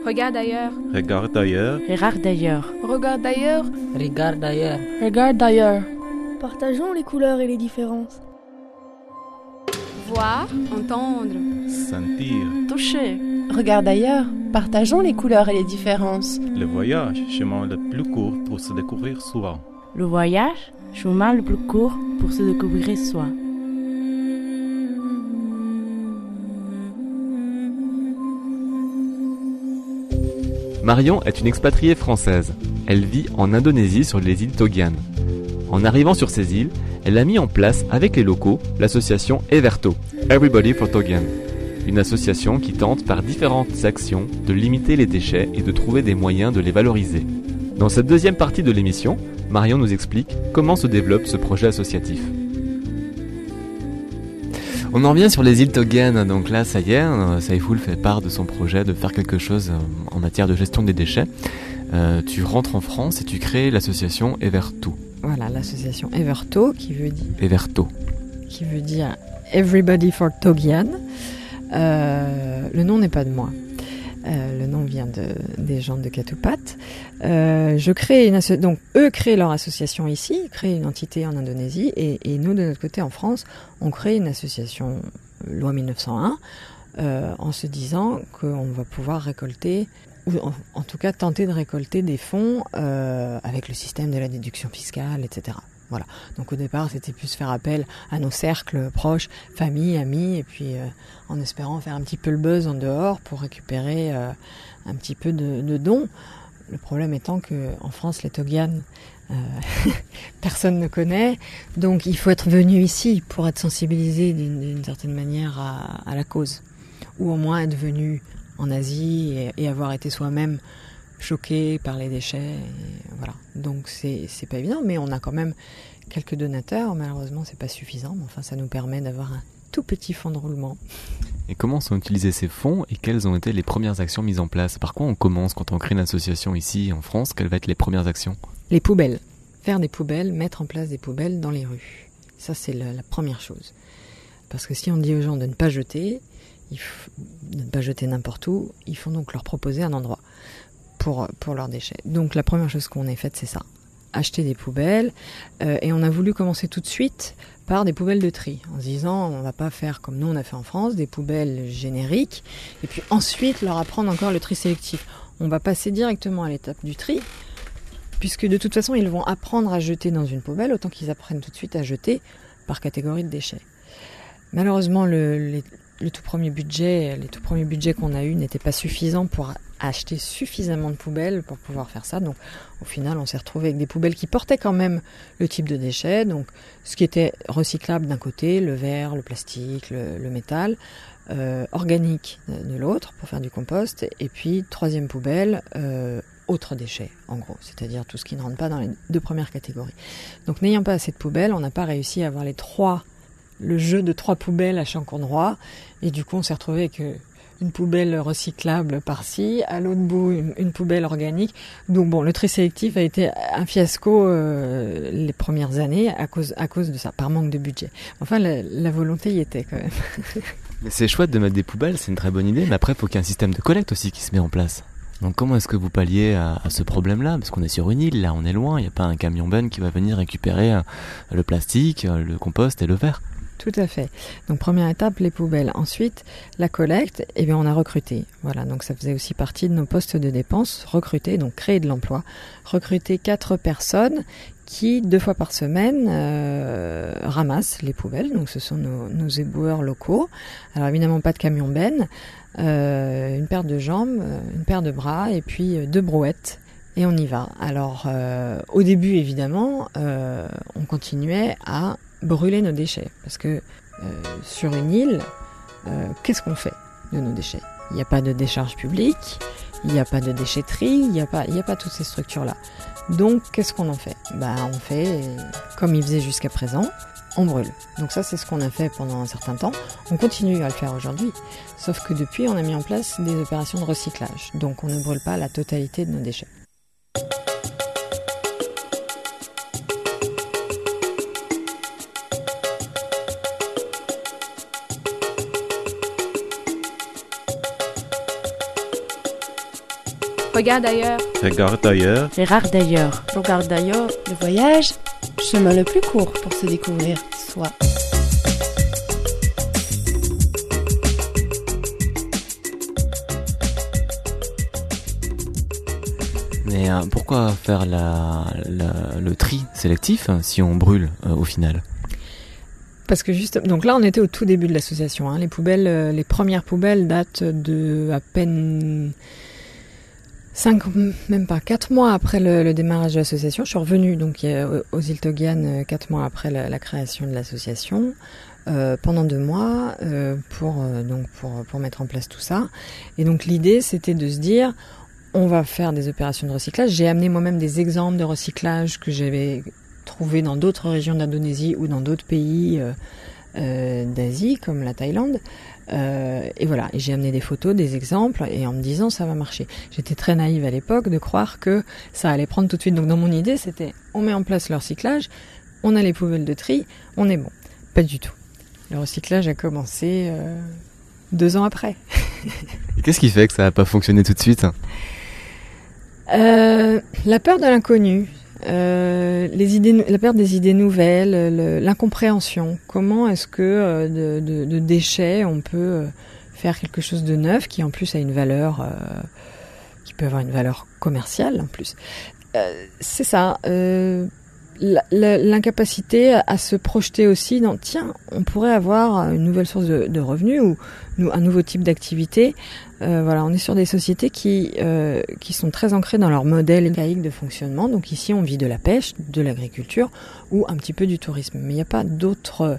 Regarde ailleurs. Regarde ailleurs. Regarde d'ailleurs. Regarde ailleurs. Regarde d'ailleurs. Regarde d'ailleurs. Partageons les couleurs et les différences. Voir, entendre. Sentir. Toucher. Regarde d'ailleurs. Partageons les couleurs et les différences. Le voyage, chemin le plus court pour se découvrir soi. Le voyage, chemin le plus court pour se découvrir soi. Marion est une expatriée française. Elle vit en Indonésie sur les îles Togian. En arrivant sur ces îles, elle a mis en place avec les locaux l'association Everto, Everybody for Togian. Une association qui tente par différentes actions de limiter les déchets et de trouver des moyens de les valoriser. Dans cette deuxième partie de l'émission, Marion nous explique comment se développe ce projet associatif. On en revient sur les îles Togian, donc là ça y est, Saïfoul fait part de son projet de faire quelque chose en matière de gestion des déchets. Tu rentres en France et tu crées l'association Everto. Voilà, l'association Everto qui veut dire... Everto. Qui veut dire Everybody for Togian. Le nom n'est pas de moi. Le nom vient des gens de Katupat. Je crée donc eux créent leur association ici, créent une entité en Indonésie, et nous de notre côté en France, on crée une association loi 1901 en se disant qu'on va pouvoir récolter, ou en tout cas tenter de récolter des fonds avec le système de la déduction fiscale, etc. Voilà. Donc au départ, c'était plus faire appel à nos cercles proches, famille, amis, et puis en espérant faire un petit peu le buzz en dehors pour récupérer un petit peu de dons. Le problème étant que en France, les Togian, personne ne connaît, donc il faut être venu ici pour être sensibilisé d'une certaine manière à la cause, ou au moins être venu en Asie et avoir été soi-même choqué par les déchets, et voilà. Donc c'est pas évident, mais on a quand même quelques donateurs. Malheureusement, c'est pas suffisant, mais enfin ça nous permet d'avoir un tout petit fonds de roulement. Et comment sont utilisés ces fonds et quelles ont été les premières actions mises en place? Par quoi on commence quand on crée une association ici en France? Quelles vont être les premières actions? Les poubelles. Faire des poubelles, mettre en place des poubelles dans les rues. Ça, c'est la première chose. Parce que si on dit aux gens de ne pas jeter, de ne pas jeter n'importe où, il faut donc leur proposer un endroit pour leurs déchets. Donc la première chose qu'on ait faite, c'est ça. Acheter des poubelles. Et on a voulu commencer tout de suite par des poubelles de tri, en se disant on va pas faire comme nous on a fait en France, des poubelles génériques, et puis ensuite leur apprendre encore le tri sélectif. On va passer directement à l'étape du tri, puisque de toute façon ils vont apprendre à jeter dans une poubelle, autant qu'ils apprennent tout de suite à jeter par catégorie de déchets. Malheureusement, les tout premiers budgets qu'on a eus n'étaient pas suffisants pour acheter suffisamment de poubelles pour pouvoir faire ça. Donc au final, on s'est retrouvé avec des poubelles qui portaient quand même le type de déchets, donc ce qui était recyclable d'un côté, le verre, le plastique, le métal, organique de l'autre pour faire du compost, et puis troisième poubelle, autres déchets en gros, c'est-à-dire tout ce qui ne rentre pas dans les deux premières catégories. Donc n'ayant pas assez de poubelles, on n'a pas réussi à avoir le jeu de 3 poubelles à chaque endroit, et du coup on s'est retrouvé avec une poubelle recyclable par-ci, à l'autre bout une poubelle organique. Donc bon, le tri sélectif a été un fiasco les premières années à cause de ça, par manque de budget. Enfin la volonté y était quand même. Mais c'est chouette de mettre des poubelles, c'est une très bonne idée, mais après il faut qu'il y ait un système de collecte aussi qui se met en place. Donc comment est-ce que vous palliez à ce problème-là? Parce qu'on est sur une île, là on est loin, il n'y a pas un camion ben qui va venir récupérer le plastique, le compost et le verre. Tout à fait. Donc première étape, les poubelles. Ensuite, la collecte, eh bien on a recruté. Voilà, donc ça faisait aussi partie de nos postes de dépenses, recruter, donc créer de l'emploi. Recruter 4 personnes qui, 2 fois par semaine, ramassent les poubelles. Donc ce sont nos éboueurs locaux. Alors évidemment pas de camion ben, une paire de jambes, une paire de bras et puis 2 brouettes. Et on y va. Alors au début évidemment, on continuait à brûler nos déchets, parce que sur une île, qu'est-ce qu'on fait de nos déchets? Il n'y a pas de décharge publique, il n'y a pas de déchetterie, il n'y a pas toutes ces structures-là. Donc qu'est-ce qu'on en fait? On fait comme ils faisaient jusqu'à présent, on brûle. Donc ça, c'est ce qu'on a fait pendant un certain temps. On continue à le faire aujourd'hui, sauf que depuis, on a mis en place des opérations de recyclage. Donc on ne brûle pas la totalité de nos déchets. Regarde ailleurs. Regarde ailleurs. Regarde d'ailleurs. Regarde d'ailleurs. Le voyage, chemin le plus court pour se découvrir soi. Mais pourquoi faire le tri sélectif si on brûle au final ? Parce que donc là, on était au tout début de l'association. Les poubelles, les premières poubelles datent de à peine 4 mois après le démarrage de l'association. Je suis revenue donc aux îles Togian 4 mois après la création de l'association. Pendant 2 mois pour mettre en place tout ça. Et donc l'idée, c'était de se dire, on va faire des opérations de recyclage. J'ai amené moi-même des exemples de recyclage que j'avais trouvé dans d'autres régions d'Indonésie ou dans d'autres pays d'Asie, comme la Thaïlande. Et voilà, et j'ai amené des photos, des exemples, et en me disant ça va marcher. J'étais très naïve à l'époque de croire que ça allait prendre tout de suite. Donc dans mon idée, c'était on met en place le recyclage, on a les poubelles de tri, on est bon. Pas du tout. Le recyclage a commencé 2 ans après. Et qu'est-ce qui fait que ça n'a pas fonctionné tout de suite ? La peur de l'inconnu. La perte des idées nouvelles, l'incompréhension. Comment est-ce que de déchets on peut faire quelque chose de neuf qui en plus a une valeur, qui peut avoir une valeur commerciale en plus. C'est ça. L'incapacité à se projeter aussi dans tiens, on pourrait avoir une nouvelle source de revenus ou un nouveau type d'activité. Voilà, on est sur des sociétés qui sont très ancrées dans leur modèle laïque de fonctionnement. Donc ici, on vit de la pêche, de l'agriculture ou un petit peu du tourisme. Mais il n'y a pas d'autres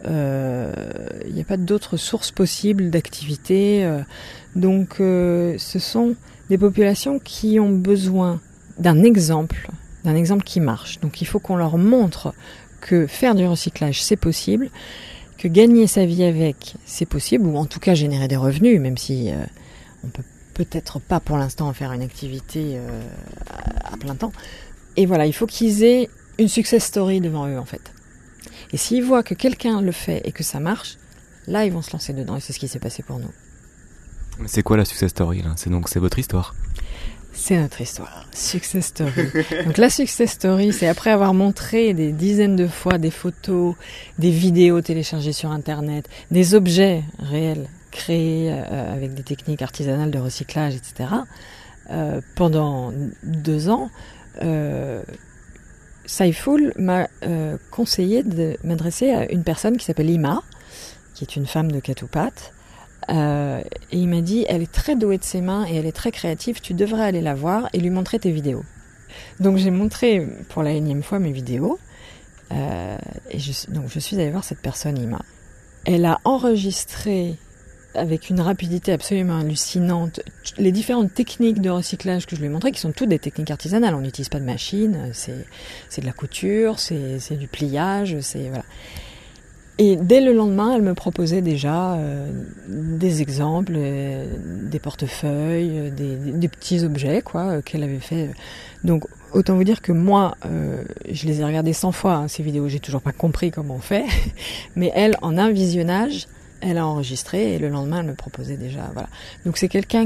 sources possibles d'activité. Donc ce sont des populations qui ont besoin d'un exemple qui marche. Donc il faut qu'on leur montre que faire du recyclage, c'est possible, que gagner sa vie avec, c'est possible, ou en tout cas générer des revenus, même si on peut peut-être pas pour l'instant en faire une activité à plein temps. Et voilà, il faut qu'ils aient une success story devant eux en fait. Et s'ils voient que quelqu'un le fait et que ça marche, là ils vont se lancer dedans, et c'est ce qui s'est passé pour nous. C'est quoi la success story là ? C'est votre histoire ? C'est notre histoire, success story. Donc la success story, c'est après avoir montré des dizaines de fois des photos, des vidéos téléchargées sur Internet, des objets réels créés avec des techniques artisanales de recyclage, etc. Pendant 2 ans, Saiful m'a conseillé de m'adresser à une personne qui s'appelle Ima, qui est une femme de Katupat. Et il m'a dit, elle est très douée de ses mains et elle est très créative, tu devrais aller la voir et lui montrer tes vidéos. Donc j'ai montré pour la 1e fois mes vidéos, et je suis allée voir cette personne, Ima. Elle a enregistré avec une rapidité absolument hallucinante les différentes techniques de recyclage que je lui ai montrées, qui sont toutes des techniques artisanales. On n'utilise pas de machine, c'est de la couture, c'est du pliage, voilà. Et dès le lendemain, elle me proposait déjà des exemples, des portefeuilles, des petits objets qu'elle avait fait. Donc autant vous dire que moi, je les ai regardés 100 fois, ces vidéos, j'ai toujours pas compris comment on fait. Mais elle, en un visionnage, elle a enregistré et le lendemain, elle me proposait déjà. Voilà. Donc c'est quelqu'un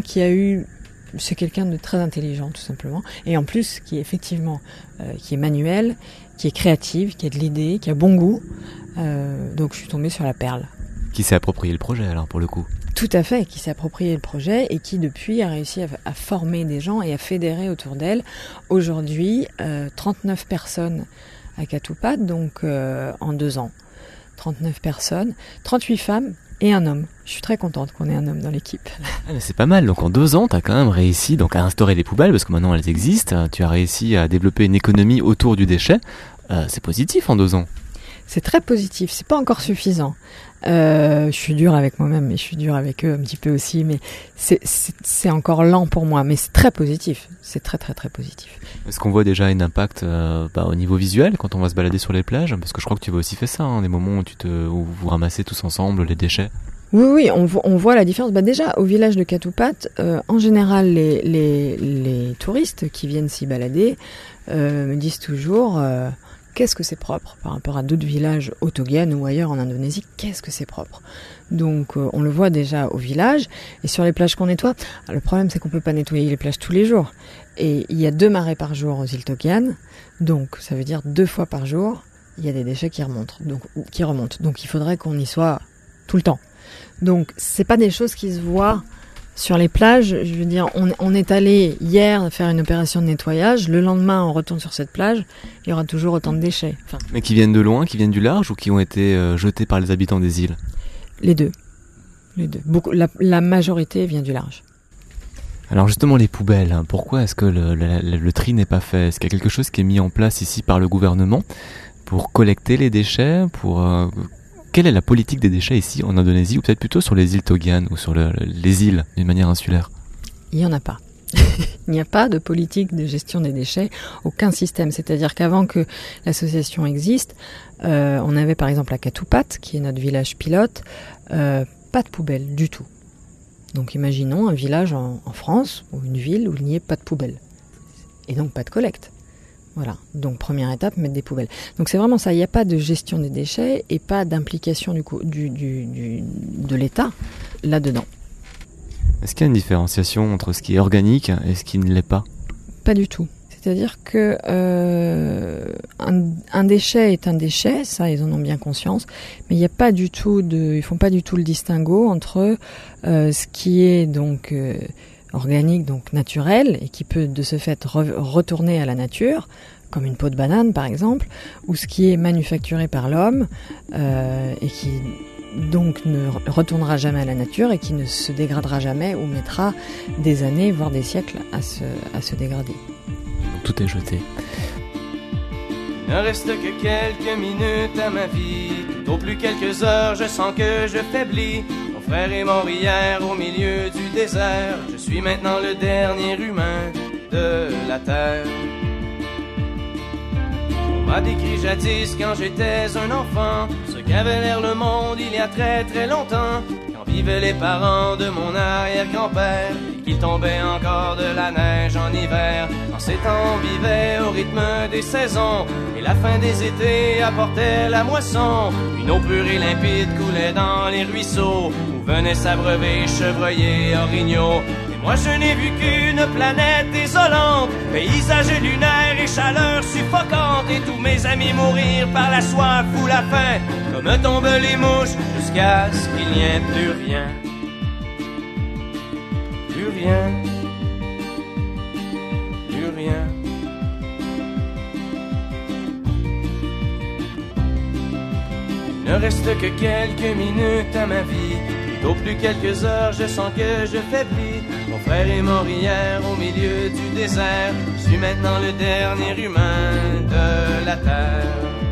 de très intelligent tout simplement. Et en plus, qui est effectivement, qui est manuel, qui est créative, qui a de l'idée, qui a bon goût. Donc je suis tombée sur la perle. Qui s'est approprié le projet alors pour le coup ? Tout à fait, qui s'est approprié le projet et qui depuis a réussi à former des gens et à fédérer autour d'elle. Aujourd'hui, 39 personnes à Katupat, donc en 2 ans. 39 personnes, 38 femmes et un homme. Je suis très contente qu'on ait un homme dans l'équipe. Ah, mais c'est pas mal, donc en 2 ans, tu as quand même réussi donc, à instaurer les poubelles, parce que maintenant elles existent, tu as réussi à développer une économie autour du déchet. C'est positif en 2 ans. C'est très positif, c'est pas encore suffisant. Je suis dure avec moi-même, mais je suis dure avec eux un petit peu aussi, mais c'est encore lent pour moi, mais c'est très positif, c'est très très très positif. Est-ce qu'on voit déjà un impact au niveau visuel quand on va se balader sur les plages ? Parce que je crois que tu as aussi fait ça, des moments où vous ramassez tous ensemble les déchets. Oui, on voit la différence. Déjà, au village de Katupat, en général, les touristes qui viennent s'y balader me disent toujours qu'est-ce que c'est propre par rapport à d'autres villages au Togian ou ailleurs en Indonésie, qu'est-ce que c'est propre. Donc on le voit déjà au village et sur les plages qu'on nettoie. Le problème c'est qu'on peut pas nettoyer les plages tous les jours. Et il y a 2 marées par jour aux îles Togian, donc ça veut dire 2 fois par jour, il y a des déchets qui remontent. Donc il faudrait qu'on y soit tout le temps. Donc c'est pas des choses qui se voient sur les plages. Je veux dire, on est allé hier faire une opération de nettoyage, le lendemain on retourne sur cette plage, il y aura toujours autant de déchets. Enfin, Mais qui viennent de loin, qui viennent du large ou qui ont été jetés par les habitants des îles? les deux. La majorité vient du large. Alors justement les poubelles, pourquoi est-ce que le tri n'est pas fait? Est-ce qu'il y a quelque chose qui est mis en place ici par le gouvernement pour collecter les déchets, Quelle est la politique des déchets ici en Indonésie, ou peut-être plutôt sur les îles Togian ou sur les îles d'une manière insulaire? Il n'y en a pas. Il n'y a pas de politique de gestion des déchets, aucun système. C'est-à-dire qu'avant que l'association existe, on avait par exemple à Katupat, qui est notre village pilote, pas de poubelle du tout. Donc imaginons un village en France, ou une ville où il n'y ait pas de poubelle. Et donc pas de collecte. Voilà, donc première étape, mettre des poubelles. Donc c'est vraiment ça, il n'y a pas de gestion des déchets et pas d'implication de l'État là-dedans. Est-ce qu'il y a une différenciation entre ce qui est organique et ce qui ne l'est pas? Pas du tout. C'est-à-dire que un déchet est un déchet, ça ils en ont bien conscience, mais il n'y a pas du tout ils font pas du tout le distinguo entre ce qui est donc organique, donc naturel, et qui peut de ce fait retourner à la nature, comme une peau de banane par exemple, ou ce qui est manufacturé par l'homme et qui donc ne retournera jamais à la nature et qui ne se dégradera jamais ou mettra des années, voire des siècles à se dégrader. Tout est jeté. Il ne reste que quelques minutes à ma vie, tout au plus quelques heures, je sens que je faiblis. Mon frère est mort hier au milieu du désert, je suis maintenant le dernier humain de la terre. On m'a décrit jadis quand j'étais un enfant, ce qu'avait l'air le monde il y a très très longtemps, quand vivaient les parents de mon arrière-grand-père, et qu'il tombait encore de la neige en hiver. En ces temps on vivait au rythme des saisons, et la fin des étés apportait la moisson. Une eau pure et limpide coulait dans les ruisseaux, où venaient s'abreuver chevreuils, orignaux. Moi je n'ai vu qu'une planète désolante, paysage lunaire et chaleur suffocante, et tous mes amis mourir par la soif ou la faim, comme tombent les mouches, jusqu'à ce qu'il n'y ait plus rien. Plus rien. Plus rien. Il ne reste que quelques minutes à ma vie, au plus quelques heures, je sens que je faiblis. Mon frère est mort hier au milieu du désert, je suis maintenant le dernier humain de la terre.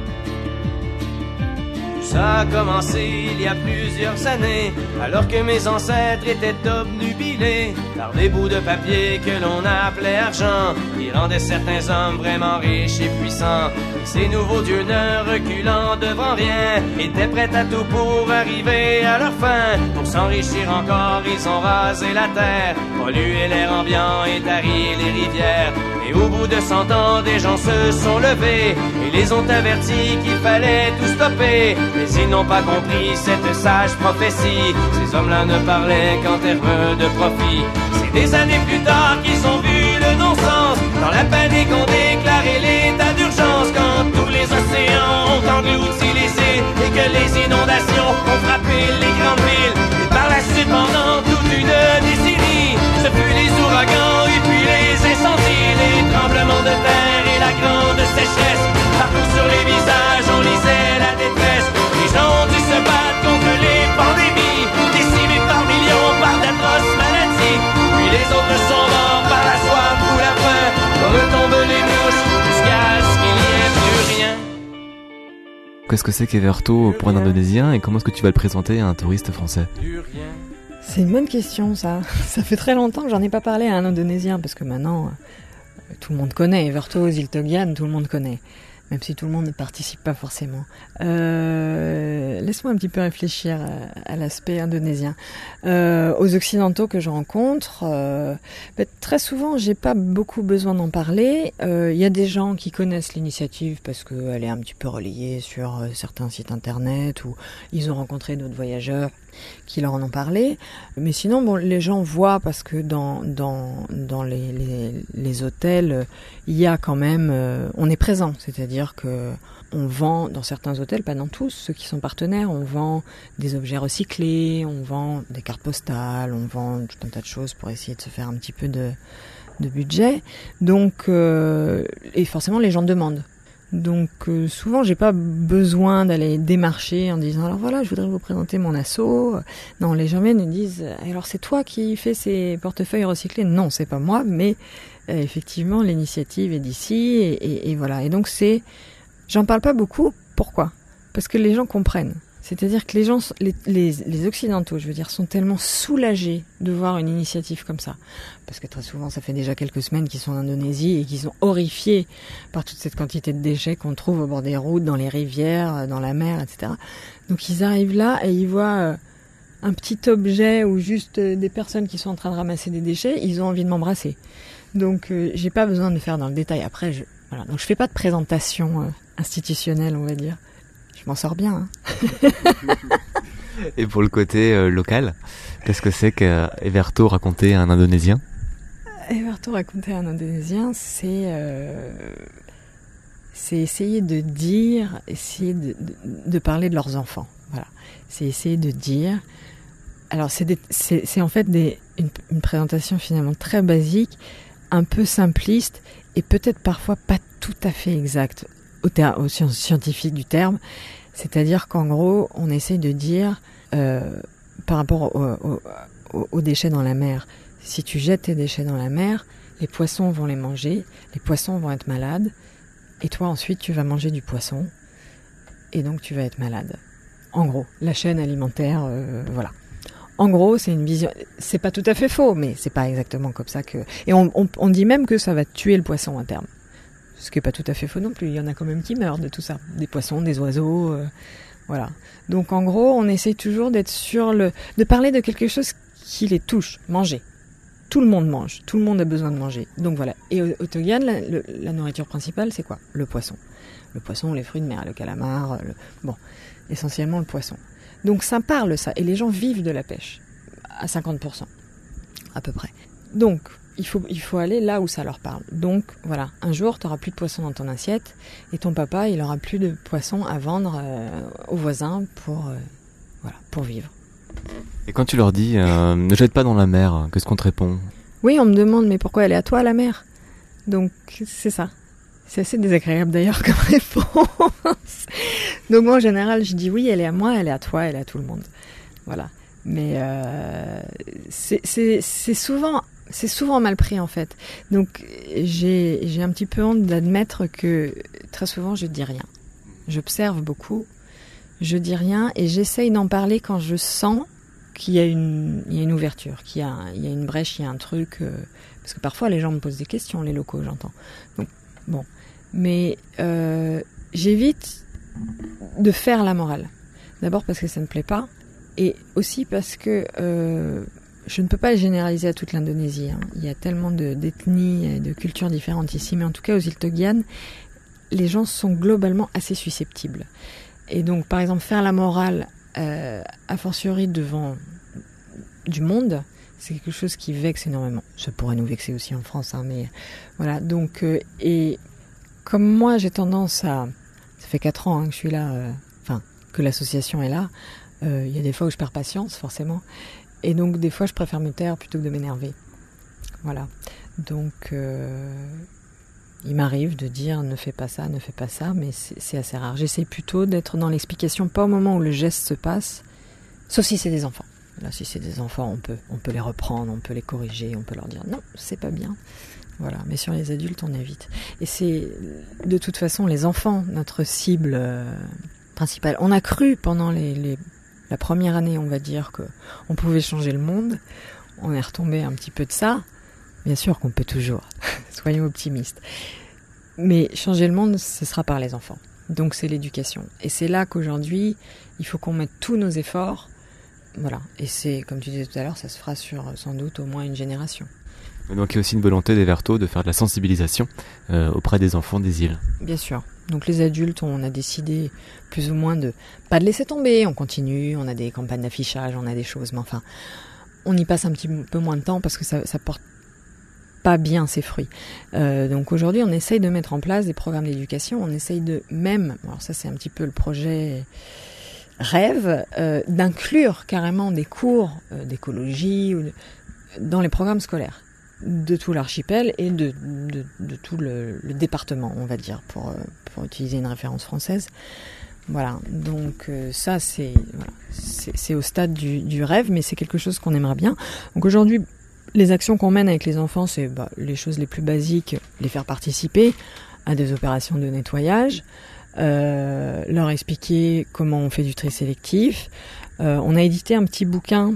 Ça a commencé il y a plusieurs années, alors que mes ancêtres étaient obnubilés par des bouts de papier que l'on appelait argent, qui rendaient certains hommes vraiment riches et puissants. Ces nouveaux dieux ne reculant devant rien, étaient prêts à tout pour arriver à leur fin. Pour s'enrichir encore, ils ont rasé la terre, pollué l'air ambiant et tari les rivières. Et au bout de 100 ans, des gens se sont levés et les ont avertis qu'il fallait tout stopper. Mais ils n'ont pas compris cette sage prophétie, ces hommes-là ne parlaient qu'en termes de profit. C'est des années plus tard qu'ils ont vu le non-sens, dans la panique on déclaré l'état d'urgence, quand tous les océans ont englouti les îles et que les inondations ont frappé les grandes villes. Et par la suite, pendant toute une décennie, ce fut les ouragans et puis les incendies, les tremblements de terre et la grande sécheresse. Partout sur les visages on lisait la détresse, les gens ont dû se battre contre les pandémies, décimés par millions par d'atroces maladies. Puis les autres sont morts par la soif ou la faim, comme tombent les mouches, jusqu'à ce qu'il n'y ait plus rien. Qu'est-ce que c'est qu'Everto pour un Indonésien, et comment est-ce que tu vas le présenter à un touriste français? C'est une bonne question ça. Ça fait très longtemps que j'en ai pas parlé à un Indonésien, parce que maintenant tout le monde connaît Everto, îles Togian, tout le monde connaît. même si tout le monde ne participe pas forcément. Laisse-moi un petit peu réfléchir à l'aspect indonésien. Aux Occidentaux que je rencontre, très souvent, j'ai pas beaucoup besoin d'en parler. Il y a des gens qui connaissent l'initiative parce qu'elle est un petit peu relayée sur certains sites internet ou ils ont rencontré d'autres voyageurs qui leur en ont parlé. Mais sinon, bon, les gens voient parce que dans les hôtels, il y a quand même, on est présent, c'est-à-dire que on vend dans certains hôtels, pas dans tous, ceux qui sont partenaires, on vend des objets recyclés, on vend des cartes postales, on vend tout un tas de choses pour essayer de se faire un petit peu de budget. Donc, et forcément, les gens demandent. Donc, souvent, j'ai pas besoin d'aller démarcher en disant alors voilà, je voudrais vous présenter mon asso. Non, les gens viennent et disent alors c'est toi qui fais ces portefeuilles recyclés? Non, c'est pas moi, mais effectivement, l'initiative est d'ici et voilà. Et donc j'en parle pas beaucoup. Pourquoi? Parce que les gens comprennent. C'est-à-dire que les gens, les Occidentaux, je veux dire, sont tellement soulagés de voir une initiative comme ça. Parce que très souvent, ça fait déjà quelques semaines qu'ils sont en Indonésie et qu'ils sont horrifiés par toute cette quantité de déchets qu'on trouve au bord des routes, dans les rivières, dans la mer, etc. Donc ils arrivent là et ils voient un petit objet ou juste des personnes qui sont en train de ramasser des déchets, ils ont envie de m'embrasser. Donc j'ai pas besoin de faire dans le détail. Après, voilà. Donc je fais pas de présentation institutionnelle, on va dire. Je m'en sors bien. Hein. Et pour le côté local, qu'est-ce que c'est qu'Everto raconter à un Indonésien? Everto raconter à un Indonésien, c'est essayer de dire, essayer de parler de leurs enfants. Voilà. C'est essayer de dire. Alors c'est en fait une présentation finalement très basique, un peu simpliste et peut-être parfois pas tout à fait exacte au scientifique du terme. C'est-à-dire qu'en gros, on essaie de dire par rapport aux déchets dans la mer, si tu jettes tes déchets dans la mer, les poissons vont les manger, les poissons vont être malades, et toi ensuite tu vas manger du poisson, et donc tu vas être malade. En gros, la chaîne alimentaire, voilà. En gros, c'est une vision, c'est pas tout à fait faux, mais c'est pas exactement comme ça que... Et on dit même que ça va tuer le poisson à terme. Ce qui n'est pas tout à fait faux non plus, il y en a quand même qui meurent de tout ça. Des poissons, des oiseaux, voilà. Donc en gros, on essaye toujours d'être de parler de quelque chose qui les touche, manger. Tout le monde mange, tout le monde a besoin de manger. Donc voilà. Et au Togian, la nourriture principale, c'est quoi? Le poisson. Le poisson, les fruits de mer, le calamar, bon, essentiellement le poisson. Donc ça parle ça, et les gens vivent de la pêche, à 50%, à peu près. Donc, il faut aller là où ça leur parle. Donc, voilà, un jour, tu n'auras plus de poisson dans ton assiette, et ton papa, il n'aura plus de poisson à vendre aux voisins pour vivre. Et quand tu leur dis « ne jette pas dans la mer », qu'est-ce qu'on te répond? Oui, on me demande « mais pourquoi elle est à toi, la mer ?» Donc, c'est ça. C'est assez désagréable d'ailleurs comme réponse. Donc moi, en général, je dis oui, elle est à moi, elle est à toi, elle est à tout le monde. Voilà. Mais c'est souvent mal pris en fait. Donc j'ai un petit peu honte d'admettre que très souvent je dis rien. J'observe beaucoup, je dis rien et j'essaye d'en parler quand je sens qu'il y a une ouverture, qu'il y a une brèche, il y a un truc. Parce que parfois les gens me posent des questions, les locaux, j'entends. Donc bon, mais j'évite de faire la morale. D'abord parce que ça ne plaît pas. Et aussi parce que je ne peux pas généraliser à toute l'Indonésie. Hein. Il y a tellement d'ethnies et de cultures différentes ici. Mais en tout cas, aux îles Togian, les gens sont globalement assez susceptibles. Et donc, par exemple, faire la morale, a fortiori devant du monde, c'est quelque chose qui vexe énormément. Ça pourrait nous vexer aussi en France. Hein, mais voilà. Donc, et comme moi, j'ai tendance à... Ça fait 4 ans que je suis là, que l'association est là. Il y a des fois où je perds patience, forcément. Et donc, des fois, je préfère me taire plutôt que de m'énerver. Voilà. Donc, il m'arrive de dire ne fais pas ça, mais c'est assez rare. J'essaie plutôt d'être dans l'explication, pas au moment où le geste se passe, sauf si c'est des enfants. Là, si c'est des enfants, on peut les reprendre, on peut les corriger, on peut leur dire non, c'est pas bien. Voilà. Mais sur les adultes, on évite. Et c'est, de toute façon, les enfants, notre cible principale. On a cru pendant la première année, on va dire, qu'on pouvait changer le monde. On est retombé un petit peu de ça. Bien sûr qu'on peut toujours. Soyons optimistes. Mais changer le monde, ce sera par les enfants. Donc c'est l'éducation. Et c'est là qu'aujourd'hui, il faut qu'on mette tous nos efforts. Voilà. Et c'est, comme tu disais tout à l'heure, ça se fera sur sans doute au moins une génération. Donc il y a aussi une volonté des Vertos de faire de la sensibilisation auprès des enfants des îles. Bien sûr. Donc les adultes, on a décidé plus ou moins de pas de laisser tomber. On continue, on a des campagnes d'affichage, on a des choses. Mais enfin, on y passe un petit peu moins de temps parce que ça porte pas bien ses fruits. Donc aujourd'hui, on essaye de mettre en place des programmes d'éducation. On essaye de même, alors ça c'est un petit peu le projet rêve, d'inclure carrément des cours d'écologie dans les programmes scolaires de tout l'archipel et de tout le département, on va dire, pour utiliser une référence française. Voilà, donc ça c'est au stade du rêve, mais c'est quelque chose qu'on aimerait bien. Donc aujourd'hui, les actions qu'on mène avec les enfants, c'est les choses les plus basiques, les faire participer à des opérations de nettoyage, leur expliquer comment on fait du tri sélectif. On a édité un petit bouquin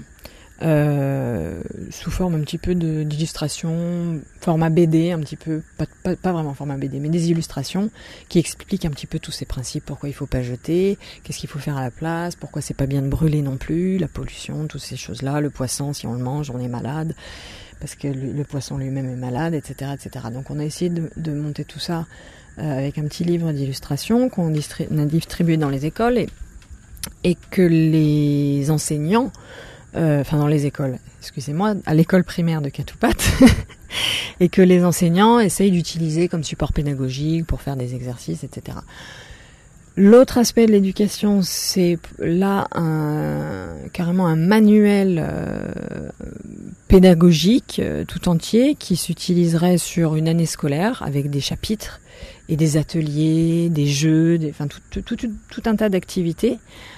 sous forme un petit peu d'illustration, format BD, un petit peu, pas vraiment format BD, mais des illustrations qui expliquent un petit peu tous ces principes, pourquoi il faut pas jeter, qu'est-ce qu'il faut faire à la place, pourquoi c'est pas bien de brûler non plus, la pollution, toutes ces choses-là, le poisson, si on le mange, on est malade, parce que le poisson lui-même est malade, etc., etc. Donc on a essayé de monter tout ça avec un petit livre d'illustration qu'on a distribué dans les écoles et que les enseignants dans les écoles, excusez-moi, à l'école primaire de Katupat, et que les enseignants essayent d'utiliser comme support pédagogique pour faire des exercices, etc. L'autre aspect de l'éducation, c'est là carrément un manuel pédagogique tout entier qui s'utiliserait sur une année scolaire avec des chapitres et des ateliers, des jeux, tout un tas d'activités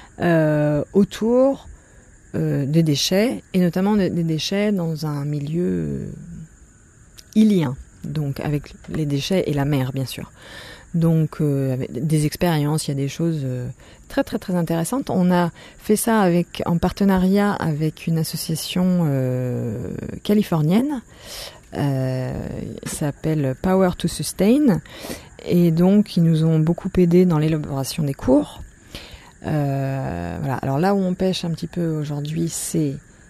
autour des déchets, et notamment des déchets dans un milieu îlien, donc avec les déchets et la mer, bien sûr. Donc, avec des expériences, il y a des choses très très très intéressantes. On a fait ça en partenariat avec une association californienne, s'appelle Power to Sustain, et donc ils nous ont beaucoup aidés dans l'élaboration des cours. Voilà. Alors là où on pêche un petit peu aujourd'hui, c'est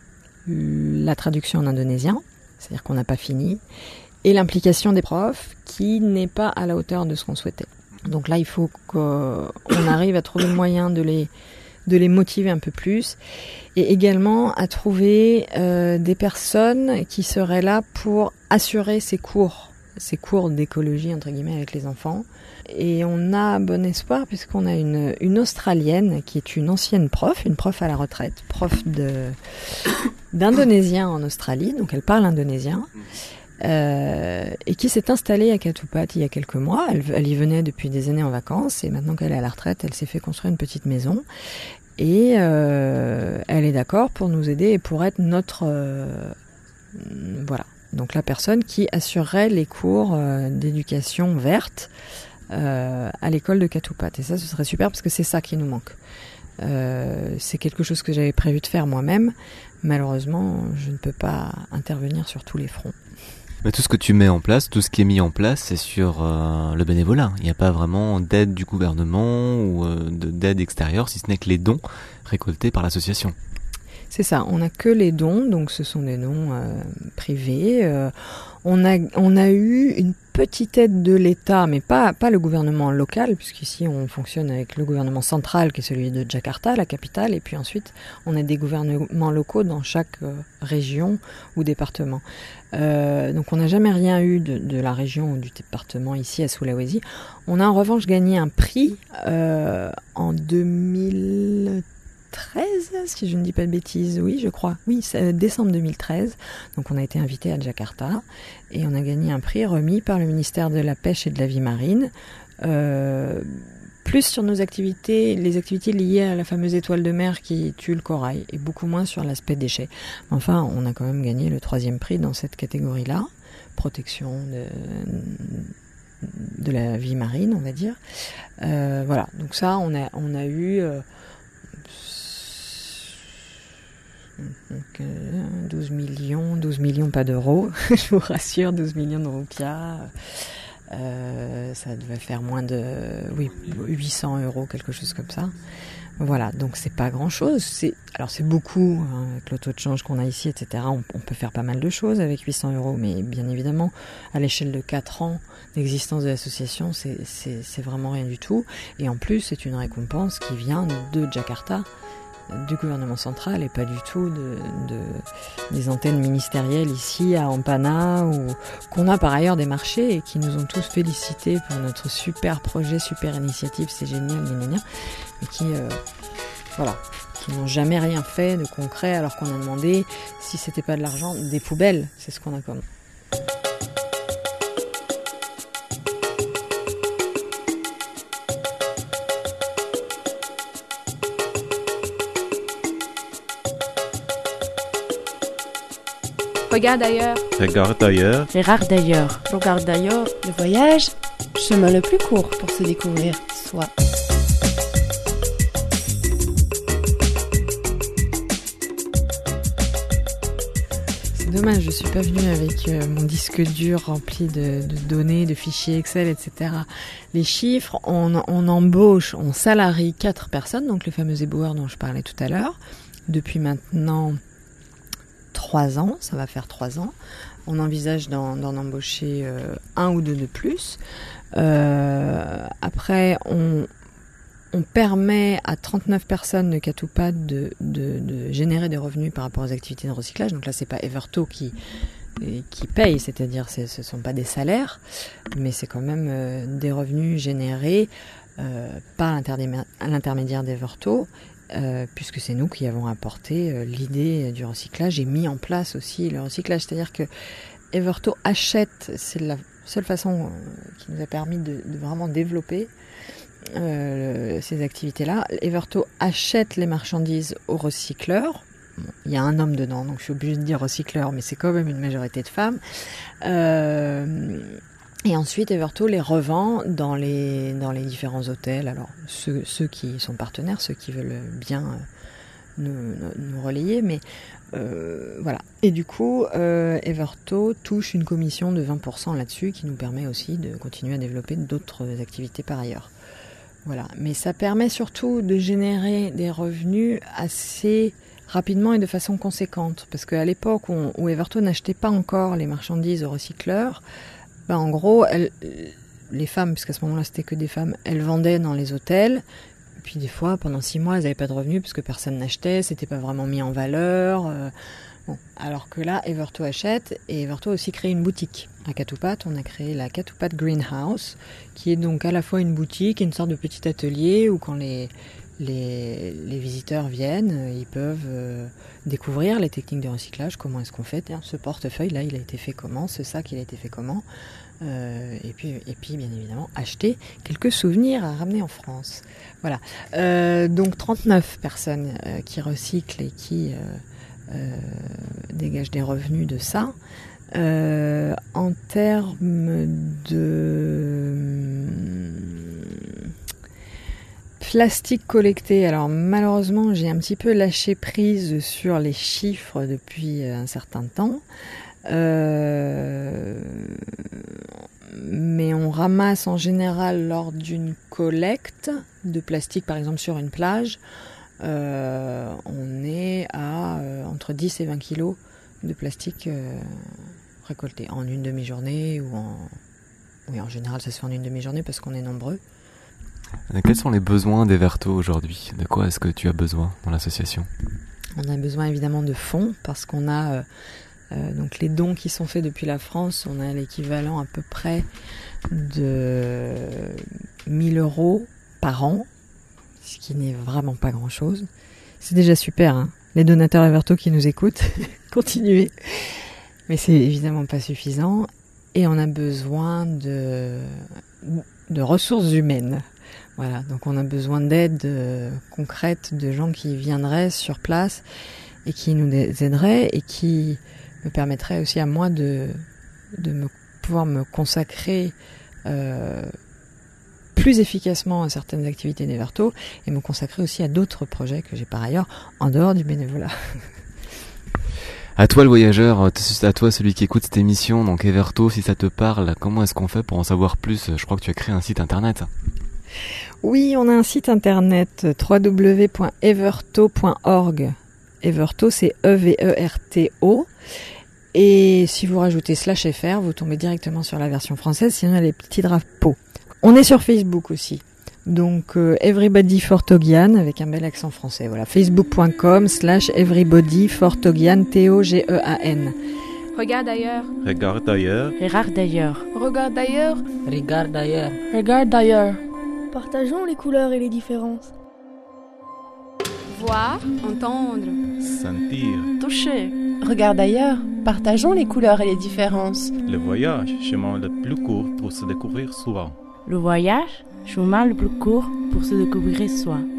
la traduction en indonésien, c'est-à-dire qu'on n'a pas fini, et l'implication des profs qui n'est pas à la hauteur de ce qu'on souhaitait. Donc là, il faut qu'on arrive à trouver le moyen de les motiver un peu plus, et également à trouver des personnes qui seraient là pour assurer ces cours d'écologie, entre guillemets, avec les enfants. Et on a bon espoir puisqu'on a une Australienne qui est une ancienne une prof à la retraite, prof d'indonésien en Australie, donc elle parle indonésien, et qui s'est installée à Katupat il y a quelques mois. Elle y venait depuis des années en vacances, et maintenant qu'elle est à la retraite, elle s'est fait construire une petite maison. Et elle est d'accord pour nous aider et pour être notre... voilà. Donc la personne qui assurerait les cours d'éducation verte à l'école de Katupat. Et ça, ce serait super parce que c'est ça qui nous manque. C'est quelque chose que j'avais prévu de faire moi-même. Malheureusement, je ne peux pas intervenir sur tous les fronts. Mais tout ce que tu mets en place, tout ce qui est mis en place, c'est sur le bénévolat. Il n'y a pas vraiment d'aide du gouvernement ou d'aide extérieure, si ce n'est que les dons récoltés par l'association. C'est ça, on n'a que les dons, donc ce sont des dons privés. On a eu une petite aide de l'État, mais pas le gouvernement local, puisqu'ici on fonctionne avec le gouvernement central, qui est celui de Jakarta, la capitale, et puis ensuite on a des gouvernements locaux dans chaque région ou département. Donc on n'a jamais rien eu de la région ou du département ici à Sulawesi. On a en revanche gagné un prix en 2013, si je ne dis pas de bêtises, oui, je crois. Oui, c'est décembre 2013. Donc on a été invité à Jakarta et on a gagné un prix remis par le ministère de la Pêche et de la Vie marine. Plus sur nos activités, les activités liées à la fameuse étoile de mer qui tue le corail, et beaucoup moins sur l'aspect déchets. Enfin, on a quand même gagné le 3e prix dans cette catégorie-là, protection de la vie marine, on va dire. Voilà, donc ça, on a eu... 12 millions, pas d'euros, je vous rassure, 12 millions de roupias. Ça devait faire moins de 800 €, quelque chose comme ça. Voilà, donc c'est pas grand-chose. C'est beaucoup, hein, avec le taux de change qu'on a ici, etc. On peut faire pas mal de choses avec 800 €, mais bien évidemment, à l'échelle de 4 ans d'existence de l'association, c'est vraiment rien du tout. Et en plus, c'est une récompense qui vient de Jakarta, du gouvernement central, et pas du tout des antennes ministérielles ici à Ampana, ou qu'on a par ailleurs des marchés et qui nous ont tous félicités pour notre super projet, super initiative, c'est génial, mais qui n'ont jamais rien fait de concret, alors qu'on a demandé, si c'était pas de l'argent, des poubelles. C'est ce qu'on a comme. Regarde ailleurs. Regarde ailleurs. Regarde d'ailleurs. Regarde d'ailleurs. Le voyage, chemin le plus court pour se découvrir soi. C'est dommage, je suis pas venue avec mon disque dur rempli de données, de fichiers Excel, etc. Les chiffres, on embauche, on salarie 4 personnes, donc les fameux éboueurs dont je parlais tout à l'heure, depuis maintenant 3 ans, ça va faire 3 ans. On envisage d'en embaucher 1 ou 2 de plus. Après, on permet à 39 personnes de Katupat de générer des revenus par rapport aux activités de recyclage. Donc là, c'est pas Everto qui paye, c'est-à-dire ce sont pas des salaires, mais c'est quand même des revenus générés par l'intermédiaire d'Everto. Puisque c'est nous qui avons apporté l'idée du recyclage et mis en place aussi le recyclage. C'est-à-dire que Everto achète, c'est la seule façon qui nous a permis de vraiment développer ces activités-là. Everto achète les marchandises aux recycleurs. Bon, il y a un homme dedans, donc je suis obligée de dire recycleur, mais c'est quand même une majorité de femmes. Et ensuite, Everto les revend dans les différents hôtels. Alors, ceux qui sont partenaires, ceux qui veulent bien nous relayer, mais voilà. Et du coup, Everto touche une commission de 20% là-dessus, qui nous permet aussi de continuer à développer d'autres activités par ailleurs. Voilà. Mais ça permet surtout de générer des revenus assez rapidement et de façon conséquente. Parce qu'à l'époque où Everto n'achetait pas encore les marchandises aux recycleurs, en gros, les femmes, puisqu'à ce moment-là c'était que des femmes, elles vendaient dans les hôtels. Puis des fois, pendant 6 mois, elles n'avaient pas de revenus parce que personne n'achetait, c'était pas vraiment mis en valeur. Bon. Alors que là, Everto achète, et Everto a aussi créé une boutique. À Katupat, on a créé la Katupat Greenhouse, qui est donc à la fois une boutique et une sorte de petit atelier où quand les visiteurs viennent, ils peuvent découvrir les techniques de recyclage, comment est-ce qu'on fait. Ce portefeuille-là, il a été fait comment, ce sac, il a été fait comment. Et puis, bien évidemment, acheter quelques souvenirs à ramener en France. Voilà. Donc, 39 personnes qui recyclent et qui dégagent des revenus de ça. En termes de plastique collecté, alors malheureusement j'ai un petit peu lâché prise sur les chiffres depuis un certain temps, mais on ramasse en général lors d'une collecte de plastique, par exemple sur une plage, on est à entre 10 et 20 kilos de plastique récolté en une demi-journée Oui, en général ça se fait en une demi-journée parce qu'on est nombreux. Quels sont les besoins d'Everto aujourd'hui ? De quoi est-ce que tu as besoin dans l'association ? On a besoin évidemment de fonds parce qu'on a donc les dons qui sont faits depuis la France, on a l'équivalent à peu près de 1 000 € par an, ce qui n'est vraiment pas grand-chose. C'est déjà super, hein. Les donateurs Everto qui nous écoutent, continuez. Mais c'est évidemment pas suffisant et on a besoin de ressources humaines. Voilà, donc on a besoin d'aide concrète de gens qui viendraient sur place et qui nous aideraient et qui me permettraient aussi à moi de pouvoir me consacrer plus efficacement à certaines activités d'Everto et me consacrer aussi à d'autres projets que j'ai par ailleurs en dehors du bénévolat. À toi le voyageur, à toi celui qui écoute cette émission, donc Everto, si ça te parle, comment est-ce qu'on fait pour en savoir plus? Je crois que tu as créé un site internet. Oui, on a un site internet www.everto.org. Everto, c'est E-V-E-R-T-O. Et si vous rajoutez /fr, vous tombez directement sur la version française, sinon il y a les petits drapeaux. On est sur Facebook aussi. Donc Everybody for Togian avec un bel accent français. Voilà, facebook.com/Everybody for Togian, T-O-G-E-A-N. Regarde ailleurs. Regarde ailleurs. Regarde d'ailleurs. Regarde ailleurs. Regarde d'ailleurs. Regarde d'ailleurs. Partageons les couleurs et les différences. Voir, entendre. Sentir. Toucher. Regarde d'ailleurs. Partageons les couleurs et les différences. Le voyage, chemin le plus court pour se découvrir soi. Le voyage, chemin le plus court pour se découvrir soi.